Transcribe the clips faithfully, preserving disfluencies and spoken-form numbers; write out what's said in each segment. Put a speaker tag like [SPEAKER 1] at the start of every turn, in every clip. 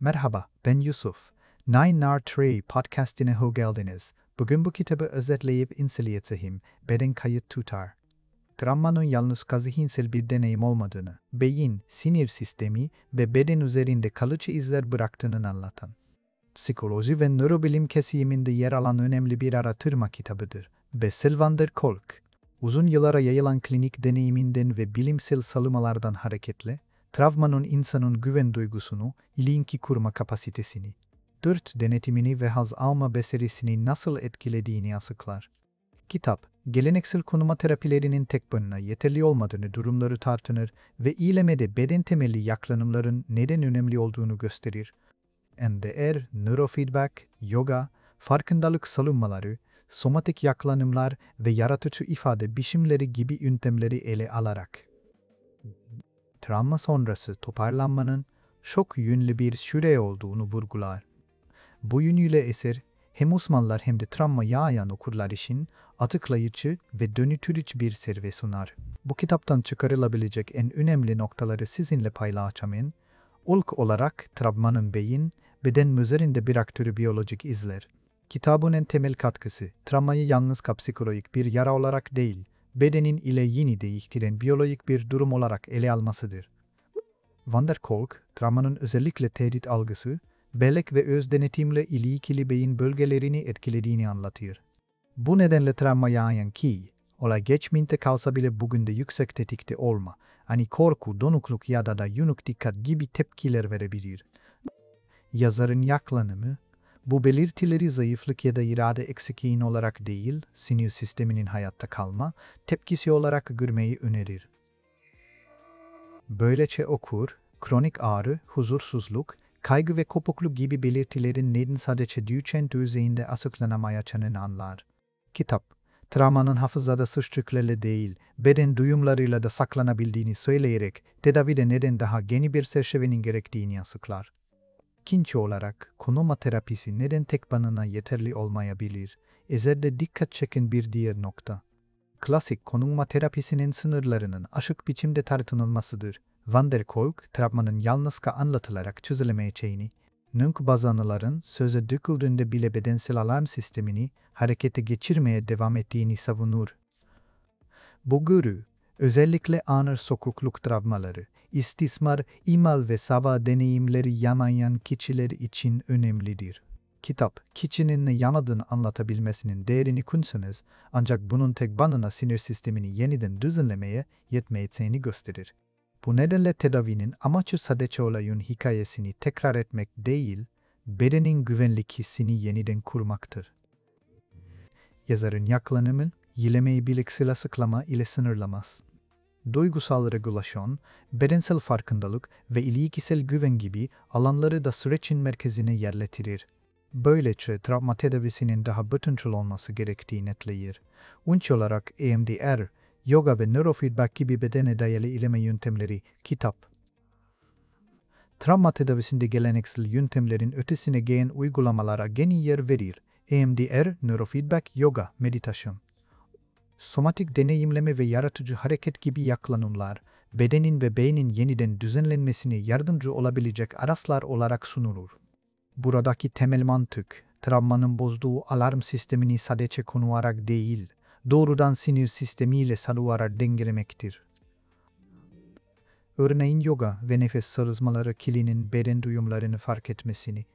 [SPEAKER 1] Merhaba, ben Yusuf. Nine Nar Tree podcastine hoş geldiniz. Bugün bu kitabı özetleyip inceleyeceğim. Beden kayıt tutar. Travmanın yalnız zihinsel bir deneyim olmadığını, beyin, sinir sistemi ve beden üzerinde kalıcı izler bıraktığını anlatan, psikoloji ve nörobilim kesiminde yer alan önemli bir araştırma kitabıdır. Bessel van der Kolk, uzun yıllara yayılan klinik deneyiminden ve bilimsel salımalardan hareketle, travmanın insanın güven duygusunu, ilişki kurma kapasitesini, dört denetimini ve haz alma becerisini nasıl etkilediğini açıklar. Kitap, geleneksel konuma terapilerinin tek başına yeterli olmadığını durumları tartınır ve iyilemede beden temelli yaklaşımların neden önemli olduğunu gösterir. N D R, nörofeedback, yoga, farkındalık salınmaları, somatik yaklaşımlar ve yaratıcı ifade biçimleri gibi yöntemleri ele alarak, travma sonrası toparlanmanın çok yönlü bir süre olduğunu vurgular. Bu yönüyle eser, hem uzmanlar hem de travma yaşayan okurlar için açıklayıcı ve dönütürücü bir serve sunar. Bu kitaptan çıkarılabilecek en önemli noktaları sizinle paylaşacağım. İlk olarak travmanın beyin, beden üzerinde bıraktığı biyolojik izler. Kitabın en temel katkısı, travmayı yalnız psikolojik bir yara olarak değil, bedenin ile yeni değiştiren biyolojik bir durum olarak ele almasıdır. Van der Kolk, travmanın özellikle tehdit algısı, bellek ve öz denetimle ilişkili beyin bölgelerini etkilediğini anlatıyor. Bu nedenle travma yaşayan ki, olay geçmişte kalsa bile bugün de yüksek tetikte olma, hani korku, donukluk ya da da yanık dikkat gibi tepkiler verebilir. Yazarın yaklaşımı, bu belirtileri zayıflık ya da irade eksikliğin olarak değil, sinir sisteminin hayatta kalma, tepkisi olarak görmeyi önerir. Böylece okur, kronik ağrı, huzursuzluk, kaygı ve kopukluk gibi belirtilerin neden sadece düşen düzeyinde açıklanamayacağını anlar. Kitap, travmanın hafızada suçluklarla değil, beden duyumlarıyla da saklanabildiğini söyleyerek tedavide neden daha geniş bir çerçevenin gerektiğini açıklar. İkinci olarak, konuma terapisi neden tek başına yeterli olmayabilir? Eserde dikkat çeken bir diğer nokta. Klasik konuma terapisinin sınırlarının açık biçimde tartışılmasıdır. Van der Kolk, travmanın yalnızca anlatılarak çözülemeyeceğini, nünk bazanıların söze döküldüğünde bile bedensel alarm sistemini harekete geçirmeye devam ettiğini savunur. Bu görü, özellikle ağır sokukluk travmaları, istismar, imal ve sava deneyimleri yaşayan kişiler için önemlidir. Kitap, kişinin ne yaşadığını anlatabilmesinin değerini künsünüz, ancak bunun tek başına sinir sistemini yeniden düzenlemeye yetmeyeceğini gösterir. Bu nedenle tedavinin amacı sadece olayın hikayesini tekrar etmek değil, bedenin güvenlik hissini yeniden kurmaktır. Yazarın yaklaşımı, iyilemeyi bilimsel açıklama ile sınırlamaz. Duygusal regülasyon, bedensel farkındalık ve ilişkisel güven gibi alanları da sürecin merkezine yerleştirir. Böylece travma tedavisinin daha bütüncül olması gerektiği netleyir. Unç olarak E M D R, yoga ve nörofeedback gibi bedene dayalı iyileşme yöntemleri, kitap. Travma tedavisinde geleneksel yöntemlerin ötesine gelen uygulamalara geniş yer verir. E M D R, nörofeedback, yoga, meditasyon. Somatik deneyimleme ve yaratıcı hareket gibi yaklaşımlar, bedenin ve beynin yeniden düzenlenmesine yardımcı olabilecek araçlar olarak sunulur. Buradaki temel mantık, travmanın bozduğu alarm sistemini sadece konuarak değil, doğrudan sinir sistemiyle salıvarak dengelemektir. Örneğin yoga ve nefes çalışmaları kişinin beden duyumlarını fark etmesini,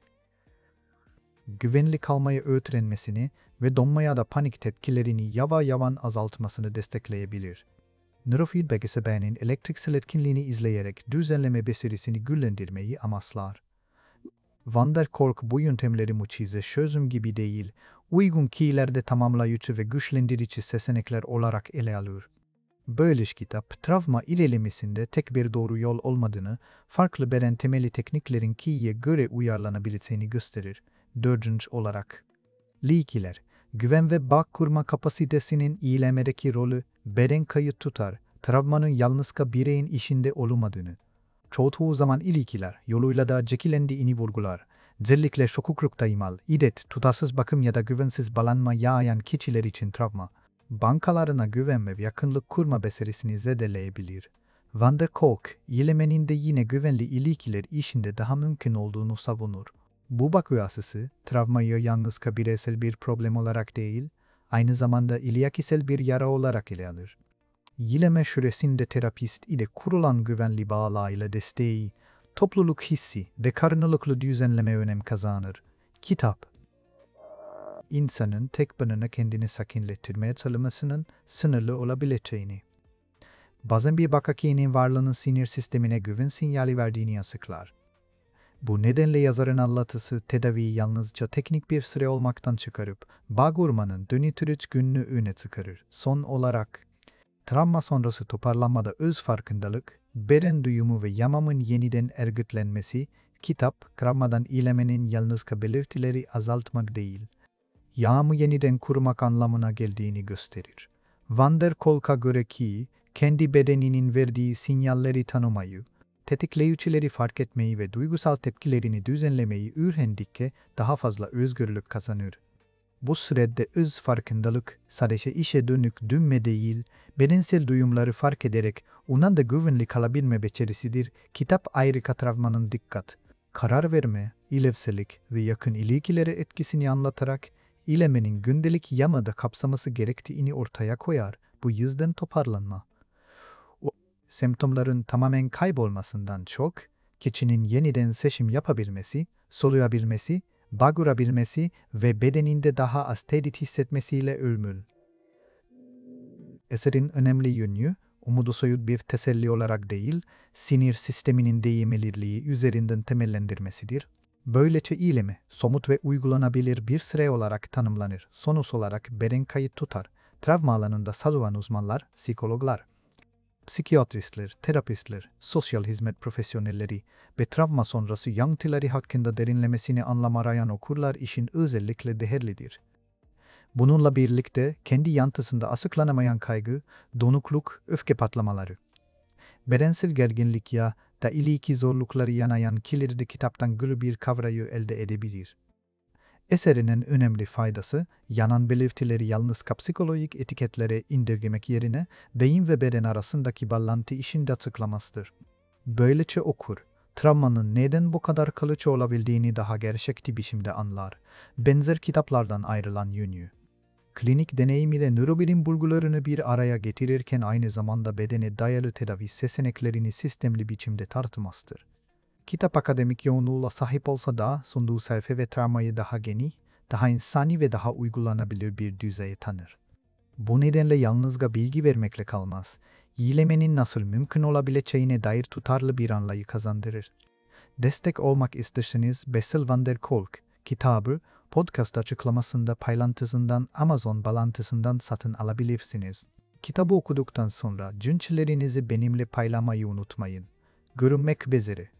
[SPEAKER 1] güvenli kalmayı öğrenmesini ve donma ya da panik tepkilerini yavaş yavaş azaltmasını destekleyebilir. Nörofeedback ise beynin elektriksel etkinliğini izleyerek düzenleme becerisini güçlendirmeyi amaçlar. Van der Kolk bu yöntemleri mucize çözüm gibi değil, uygun kişilerde tamamlayıcı ve güçlendirici seçenekler olarak ele alır. Böylece kitap, travma ilerlemesinde tek bir doğru yol olmadığını, farklı beden temeli tekniklerin kişiye göre uyarlanabileceğini gösterir. Dördüncü olarak, ilişkiler, güven ve bağ kurma kapasitesinin iyilemedeki rolü, beden kayıt tutar, travmanın yalnızca bireyin işinde olmadığını. Çoğu zaman ilişkiler yoluyla da şekillendiğini vurgular. Özellikle çocuklukta imal, idet, tutarsız bakım ya da güvensiz bağlanma yaşayan kişiler için travma, bankalarına güven ve yakınlık kurma becerisini zedeleyebilir. Van der Kolk, iyilemenin de yine güvenli ilişkiler işinde daha mümkün olduğunu savunur. Bu bakış açısı, travmayı yalnız bireysel bir problem olarak değil, aynı zamanda ilişkisel bir yara olarak ele alır. İyileme süresinde terapist ile kurulan güvenli bağlarıyla desteği, topluluk hissi ve karşılıklı düzenleme önem kazanır. Kitap, insanın tek başına kendini sakinlettirmeye çalışmasının sınırlı olabileceğini, bazen bir bakakinin varlığının sinir sistemine güven sinyali verdiğini açıklar. Bu nedenle yazarın anlatısı tedaviyi yalnızca teknik bir süre olmaktan çıkarıp, bağ kurmanın dönütürüç gününü öne çıkarır. Son olarak, travma sonrası toparlanmada öz farkındalık, beden duyumu ve yamamın yeniden örgütlenmesi, kitap, travmadan iyilemenin yalnızca belirtileri azaltmak değil, yağımı yeniden kurmak anlamına geldiğini gösterir. Van der Kolk'a göre ki, kendi bedeninin verdiği sinyalleri tanımayı, tetikleyicileri fark etmeyi ve duygusal tepkilerini düzenlemeyi öğrendikçe daha fazla özgürlük kazanır. Bu sürede öz farkındalık sadece işe dönük dönme değil, bedensel duyumları fark ederek ondan da güvenli kalabilme becerisidir. Kitap ayrıca travmanın dikkat, karar verme, ilevsellik ve yakın ilişkilere etkisini anlatarak iyilemenin gündelik yamada kapsaması gerektiğini ortaya koyar. Bu yüzden toparlanma, o semptomların tamamen kaybolmasından çok, kişinin yeniden seçim yapabilmesi, soluyabilmesi, bağ kurabilmesi ve bedeninde daha az tehdit hissetmesiyle ölmül. Eserin önemli yönü, umudu soyut bir teselli olarak değil, sinir sisteminin değişebilirliği üzerinden temellendirmesidir. Böylece iyileme, somut ve uygulanabilir bir süre olarak tanımlanır. Sonuç olarak beden kayıt tutar. Travma alanında savunan uzmanlar, psikologlar, psikiyatristler, terapistler, sosyal hizmet profesyonelleri ve travma sonrası yanıltıları hakkında derinlemesine anlam arayan okurlar için özellikle değerlidir. Bununla birlikte kendi yanıtısında açıklanamayan kaygı, donukluk, öfke patlamaları, bedensel gerginlik ya da iliki zorlukları yanayan kişiler de kitaptan gül bir kavrayı elde edebilir. Eserinin önemli faydası, yanan belirtileri yalnızca psikolojik etiketlere indirgemek yerine beyin ve beden arasındaki bağlantı işinde açıklamasıdır. Böylece okur, travmanın neden bu kadar kalıcı olabildiğini daha gerçekçi biçimde anlar. Benzer kitaplardan ayrılan yönü, klinik deneyim ile nörobilim bulgularını bir araya getirirken aynı zamanda bedene dayalı tedavi seçeneklerini sistemli biçimde tartışmasıdır. Kitap akademik yoğunluğuna sahip olsa da sunduğu sayfa ve travmayı daha geniş, daha insani ve daha uygulanabilir bir düzeye tanır. Bu nedenle yalnızca bilgi vermekle kalmaz, iyilemenin nasıl mümkün olabileceğine dair tutarlı bir anlayış kazandırır. Destek olmak isterseniz Bessel van der Kolk kitabı podcast açıklamasında paylaşımından Amazon bağlantısından satın alabilirsiniz. Kitabı okuduktan sonra düşüncelerinizi benimle paylaşmayı unutmayın. Görüşmek üzere.